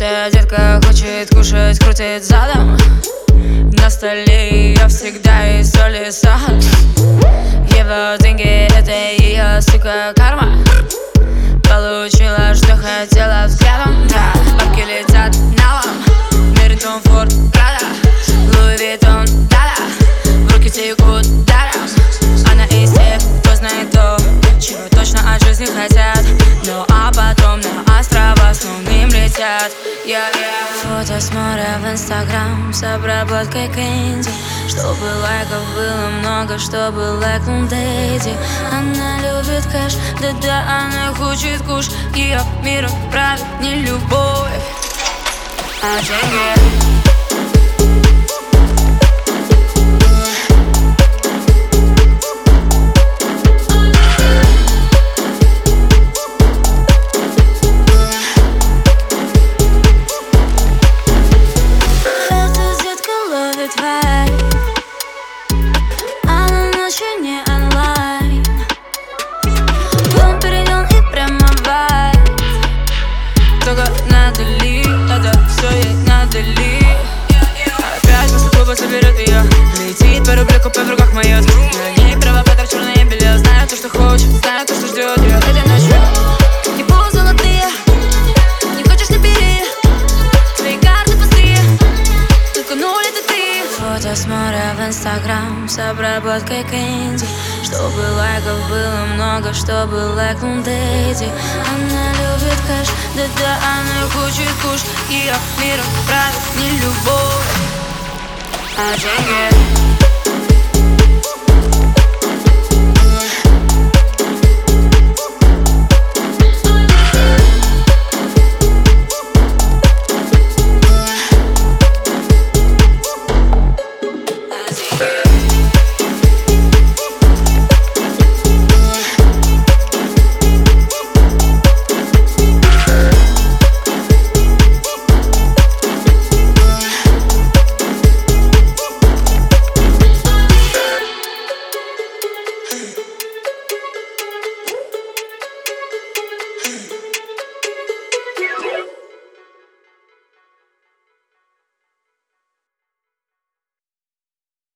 Эта детка хочет кушать, крутит задом. На столе ее всегда есть соль и сахар. Его деньги — это ее, сука, карма. Получила, что хотела взглядом, да. Бабки летят налом. Мерин, Том Форд, Прада, Луи Виттон, да-да. В руки текут даром. Она из тех, кто знает то, чего точно от жизни хотят. Ну а потом на острова с лунным летят. Фото с моря в Инстаграм с обработкой Кэнди, чтобы лайков было много, чтобы лайкнул Дэдди. Она любит кэш, да-да, она хочет куш. Ее мир правит не любовь, а деньги. Она ночью не онлайн. Дом перейден и прямо вайб. Только надали, это все ей надали. Опять после клуба соберет ее. Летит по рублику, по в руках моет. На ней провокатор, черное белье. Знаю то, что хочет, знаю то, что ждет ее этой ночью. Не пол золотые, не хочешь, не бери. Твои карты пустые, только нуль это ты. Фото с моря в Инстаграм с обработкой Кэнди, чтобы лайков было много, чтобы лайкнул Дэдди. Она любит кэш, да-да, она хочет куш. Ее миром правит не любовь, а деньги.